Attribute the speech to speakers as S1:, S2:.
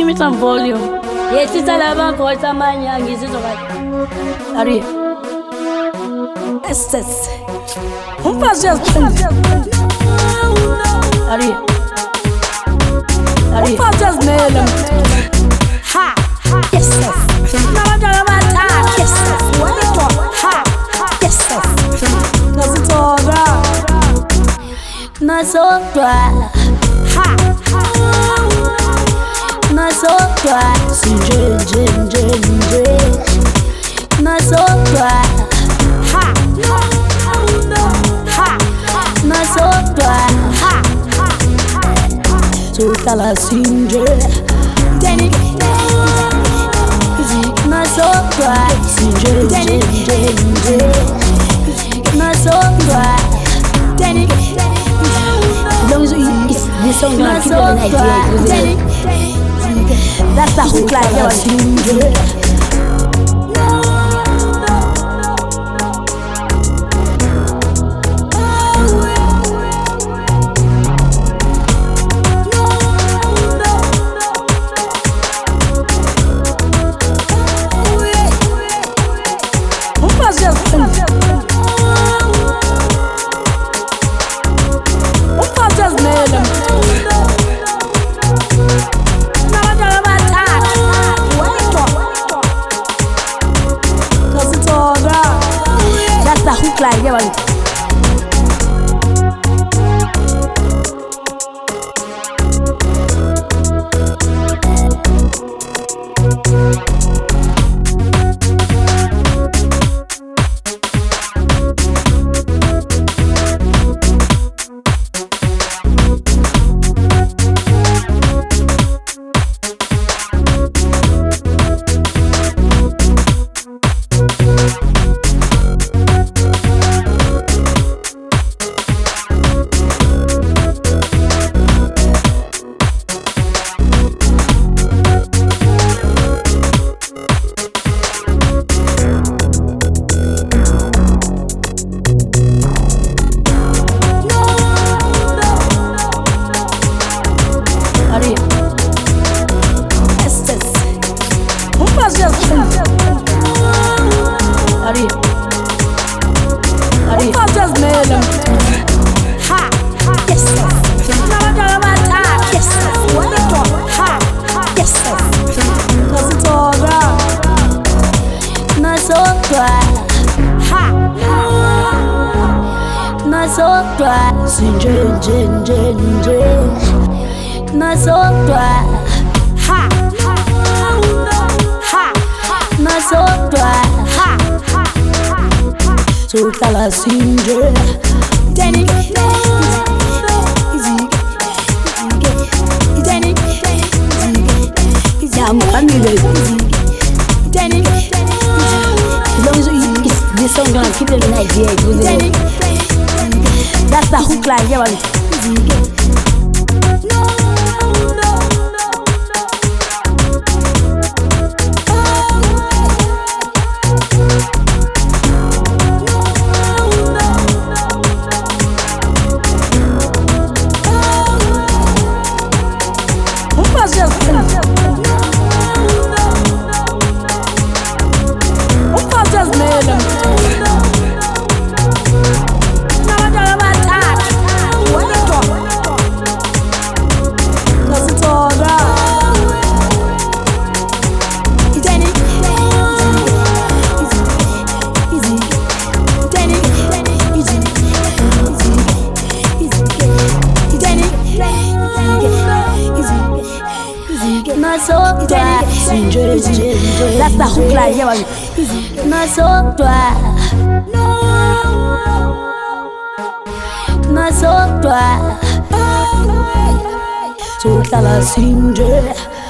S1: Give me some volume. Yes, it's all about voice and my young. Is it alright? Are you? Yes. Um prazer. Are you? Um prazer mesmo. Ha. Yes. Não vai matar. Yes. Ha. Yes. Nós toda. Nós outra. Ha. Nós outra. Sim, nós outra. Ha. Ha. Nós outra. Ha. Toda la singe. Danny. Nós outra. Singe. Nós outra. Danny. This song gonna keep it in Nigeria. That's the hook like that. Like yeah, nós outra. Ha. Ha. Nós outra. Ha. Toda la singe. Danny. Danny. I'm Danny. This song gonna keep it in Nigeria. That's the hook like yeah. That's the hook like yeah. Nós outra. Nós outra. Toda la singe.